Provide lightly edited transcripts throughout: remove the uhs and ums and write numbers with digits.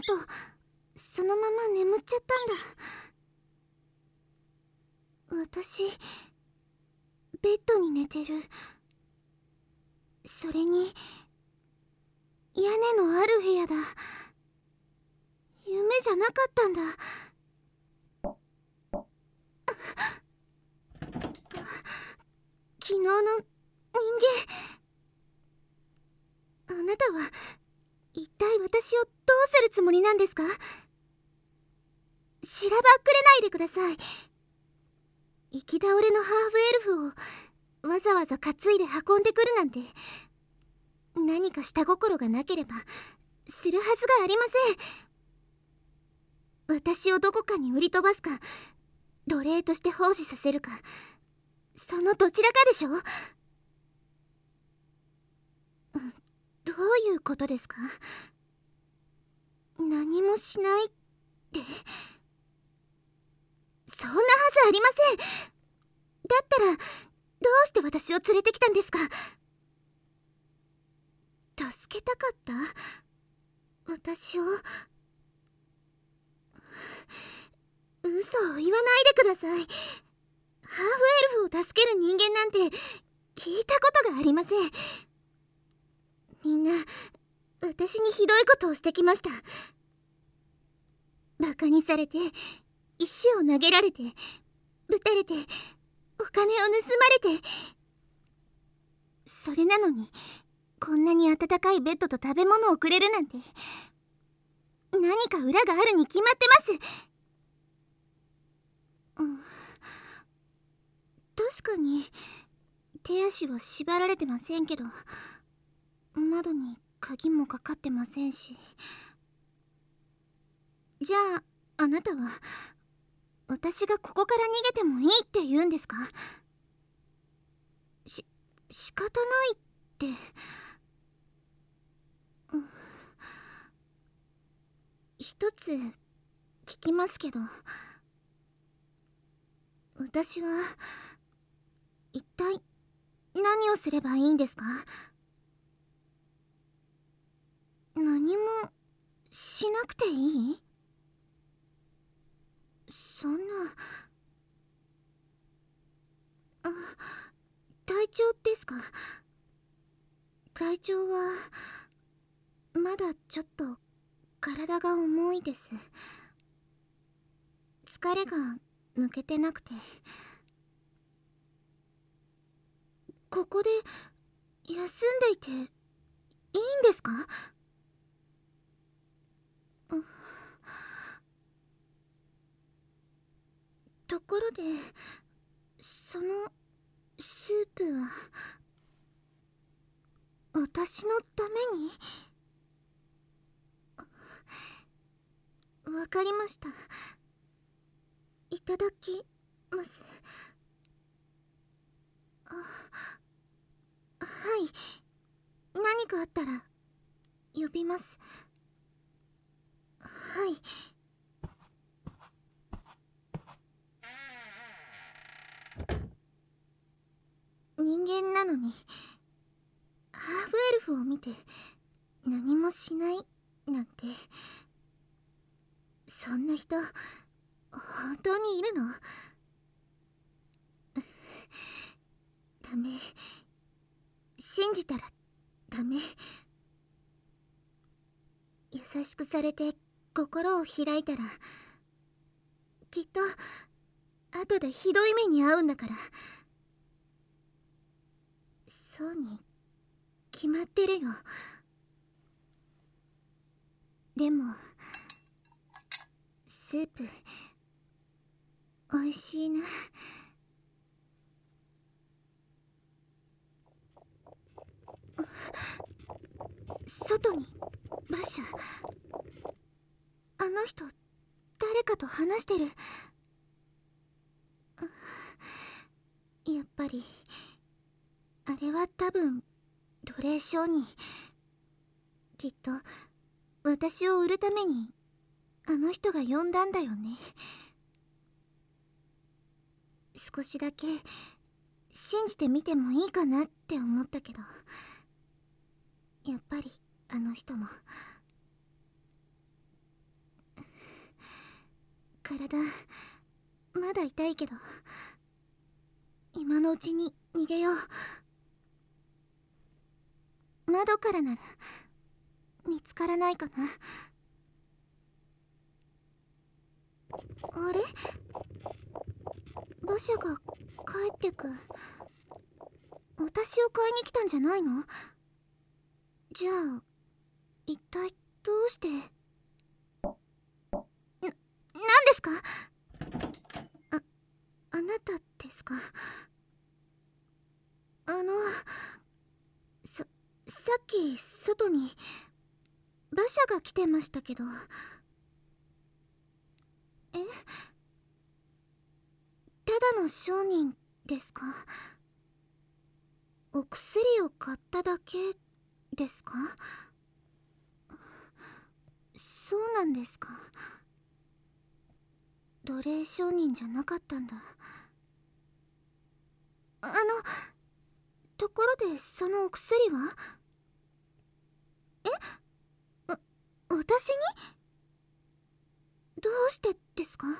後そのまま眠っちゃったんだ。私ベッドに寝てる。それに屋根のある部屋だ。夢じゃなかったんだ。昨日の人間。あなたは一体私をどうするつもりなんですか？しらばっくれないでください。行き倒れのハーフエルフをわざわざ担いで運んでくるなんて、何か下心がなければするはずがありません。私をどこかに売り飛ばすか、奴隷として奉仕させるか、そのどちらかでしょ。どういうことですか？何もしないって、そんなはずありません。だったらどうして私を連れてきたんですか？助けたかった？私を。嘘を言わないでください。ハーフエルフを助ける人間なんて聞いたことがありません。みんな私にひどいことをしてきました。バカにされて、石を投げられて、ぶたれて、お金を盗まれて。それなのにこんなに温かいベッドと食べ物をくれるなんて、何か裏があるに決まってます。確かに手足は縛られてませんけど、窓に鍵もかかってませんし。じゃああなたは私がここから逃げてもいいって言うんですか？仕方ないって。一つ聞きますけど、私は一体何をすればいいんですか？何もしなくていい？そんな。体調ですか？体調はまだちょっと体が重いです。疲れが抜けてなくて。ここで休んでいていいんですか？ところでそのスープは私のために？わかりました。いただきます。はい、何かあったら呼びます。はい。人間なのにハーフエルフを見て何もしないなんて、そんな人本当にいるの？ダメ。信じたらダメ。優しくされて心を開いたら、きっと後でひどい目に遭うんだから。そうに決まってるよ。でもスープおいしいな。外に馬車。あの人誰かと話してる。やっぱりあれは多分奴隷商人。きっと私を売るためにあの人が呼んだんだよね。少しだけ信じてみてもいいかなって思ったけど、やっぱりあの人も体まだ痛いけど、今のうちに逃げよう。窓からなら見つからないかな。あれ、馬車が帰ってく。私を買いに来たんじゃないの？じゃあ一体どうして。何ですか？あなたですか？さっき外に馬車が来てましたけど。え？ただの商人ですか？お薬を買っただけですか？そうなんですか。奴隷商人じゃなかったんだ。ところでそのお薬は？私に？どうしてですか？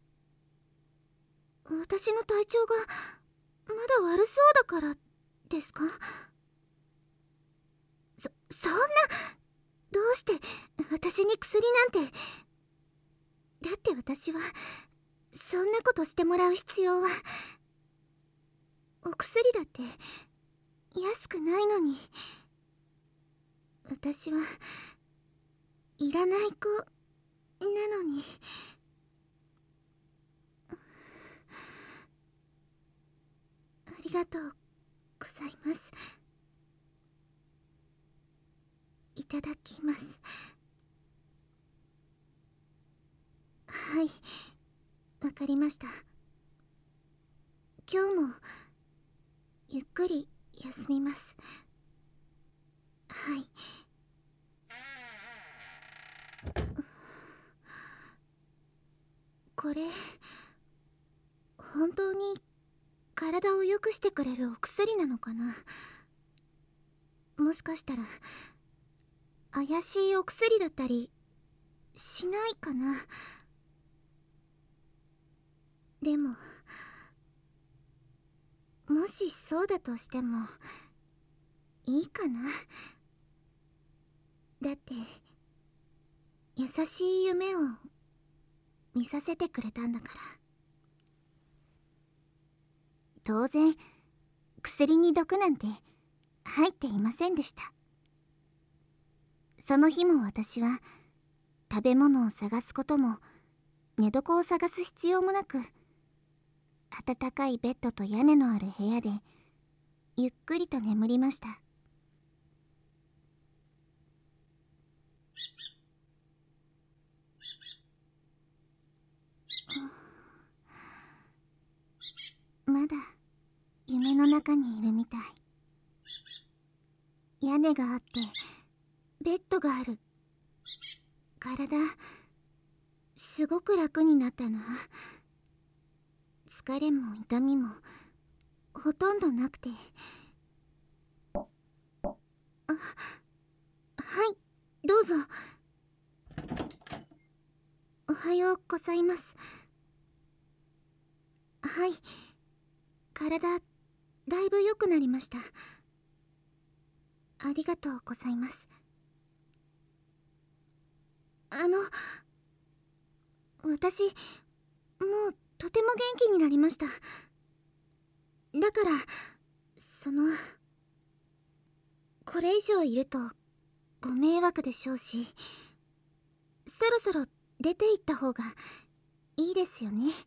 私の体調がまだ悪そうだからですか？そんな、どうして私に薬なんて。だって私はそんなことしてもらう必要は。お薬だって安くないのに。私はいらない子なのに。ありがとうございます。いただきます。はい、わかりました。今日もゆっくり休みます。はい。これ本当に体を良くしてくれるお薬なのかな。もしかしたら怪しいお薬だったりしないかな。でももしそうだとしてもいいかな。だって優しい夢を見させてくれたんだから。当然薬に毒なんて入っていませんでした。その日も私は食べ物を探すことも寝床を探す必要もなく、暖かいベッドと屋根のある部屋でゆっくりと眠りました。まだ夢の中にいるみたい。屋根があってベッドがある。体すごく楽になったな。疲れも痛みもほとんどなくて。はい、どうぞ。おはようございます。はい、体だいぶ良くなりました。ありがとうございます。私もうとても元気になりました。だからこれ以上いるとご迷惑でしょうし、そろそろ出て行った方がいいですよね。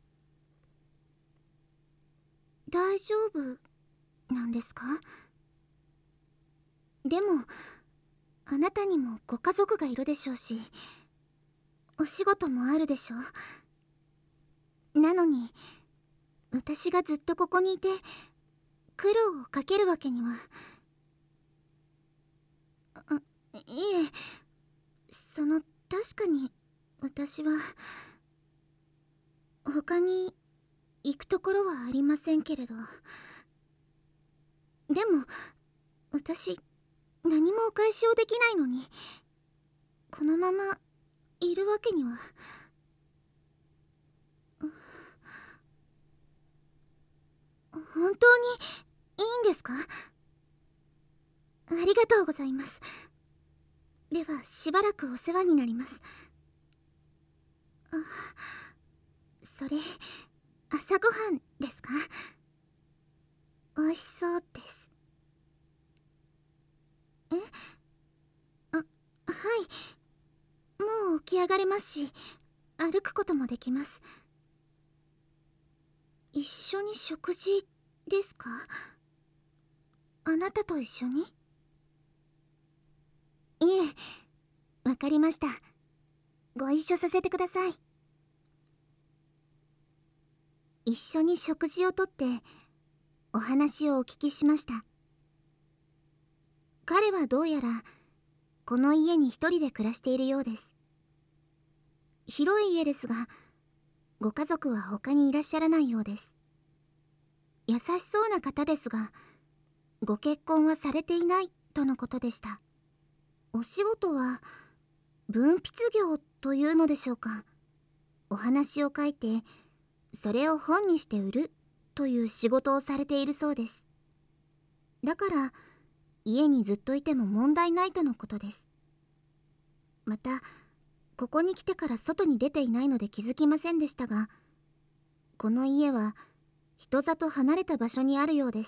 大丈夫なんですか？でもあなたにもご家族がいるでしょうし、お仕事もあるでしょう。なのに私がずっとここにいて苦労をかけるわけには。いえ、確かに私は他に行くところはありませんけれど、でも私何もお返しをできないのにこのままいるわけには。 本当にいいんですか？ありがとうございます。ではしばらくお世話になります。あ、それ朝ごはんですか？美味しそうです。え、はい、もう起き上がれますし、歩くこともできます。一緒に食事ですか？あなたと一緒に？いえ、わかりました。ご一緒させてください。一緒に食事をとってお話をお聞きしました。彼はどうやらこの家に一人で暮らしているようです。広い家ですが、ご家族は他にいらっしゃらないようです。優しそうな方ですが、ご結婚はされていないとのことでした。お仕事は文筆業というのでしょうか。お話を書いてそれを本にして売るという仕事をされているそうです。だから家にずっといても問題ないとのことです。またここに来てから外に出ていないので気づきませんでしたが、この家は人里離れた場所にあるようです。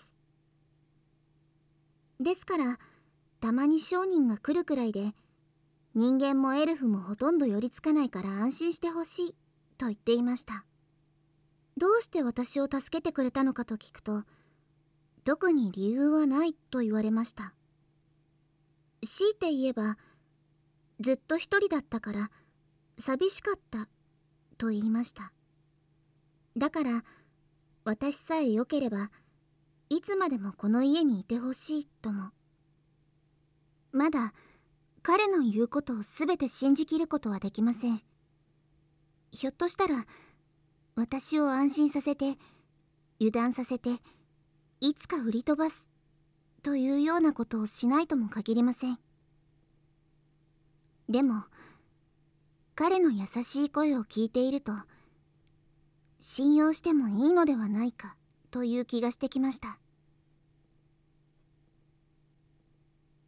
ですからたまに商人が来るくらいで、人間もエルフもほとんど寄りつかないから安心してほしいと言っていました。どうして私を助けてくれたのかと聞くと、特に理由はないと言われました。強いて言えば、ずっと一人だったから寂しかったと言いました。だから私さえ良ければいつまでもこの家にいてほしいとも。まだ彼の言うことを全て信じきることはできません。ひょっとしたら私を安心させて油断させていつか売り飛ばすというようなことをしないとも限りません。でも彼の優しい声を聞いていると、信用してもいいのではないかという気がしてきました。